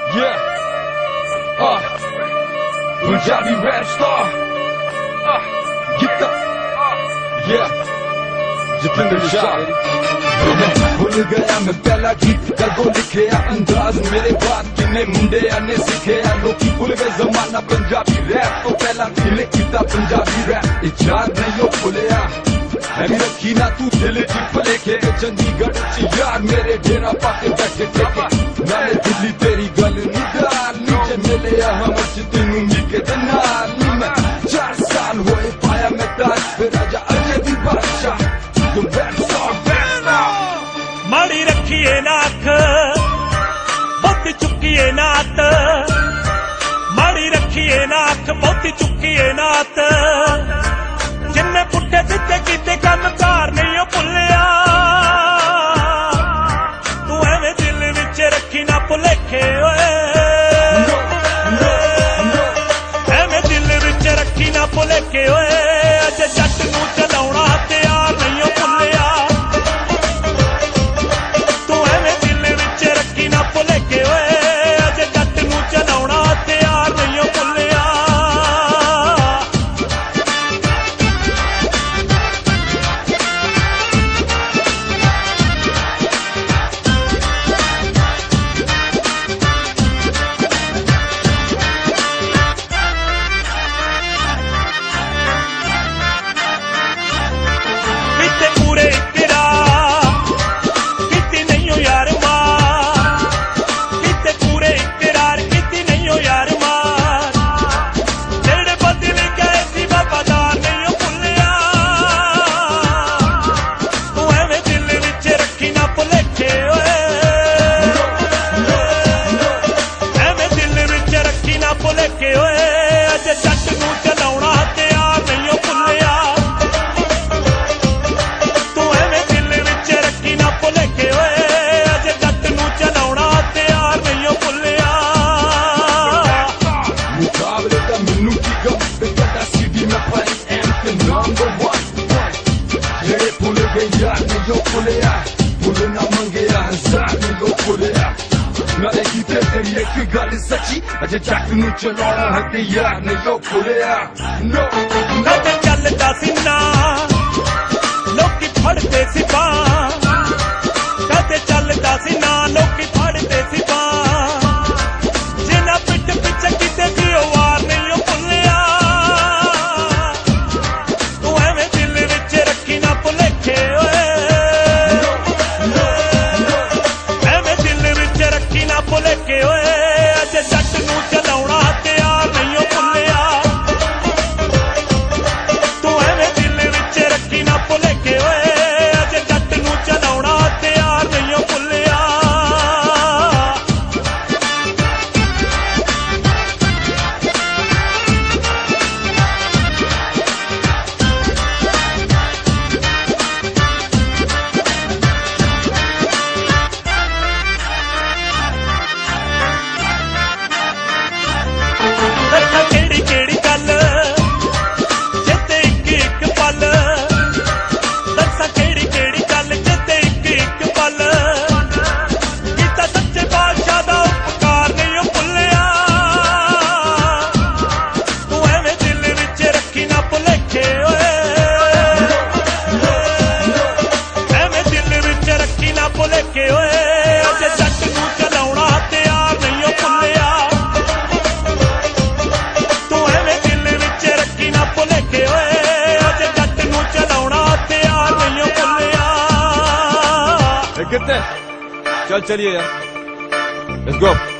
Punjabi rap star. Get up. Jatinder Shah. भूल गया मैं पहला गीत कदों लिखिया अंदाज मेरे बाद किन्ने मुंडे ने सिखिया लोकी भूल गए जमाना पंजाबी रैप तो पहला किन्ने कीता पंजाबी रैप इजाद नहीं हो भुलिया मैं रखी ना तू दिल च भुलेखे चंडीगढ़ च यार मेरे डेरा पाके बैठे ठेके नाले दिल्ली तेरी गल नी दाल नीचे मिले हम च तेनू मिके ते नाल नी मैं 4 साल होए पाया मैं ताज फिर राजा अजय दी बादशाह तू रैप स्टार माड़ी रखिए नाथ बहुत चुकिए नाथ माड़ी रखिए नाथ बहुत चुकिए नाथ जिन्ने पुट्ठे सिद्धे कीते कम कार नहीं भुलिया तू एवें दिल विच रखी ना भुलेखे एवें दिल विच रखी ना भुलेखे अज जट नूं चलाउणा तैयार नहीं भुलिया गल सची अजे जट नूं चलाउणा है ते यार ने लो भुलिया नो कदे चलदा सी ना लोकी फड़दे सी बां कदे चलदा सी ना लोकी फड़दे सी बां जिन्ना पिट पिछे किते सी ओ वार नहीं भुलिया तू एवें दिल विच रखी ना भुलेखे एवें दिल विच रखी ना भुलेखे जट नूं चलाउणा तैयार नहीं भुलिया तू एवें दिल विच रखी ना भुलेखे अज जट नूं चलाउणा तैयार नहीं भुलिया कितने चल चलिए यार लेट्स गो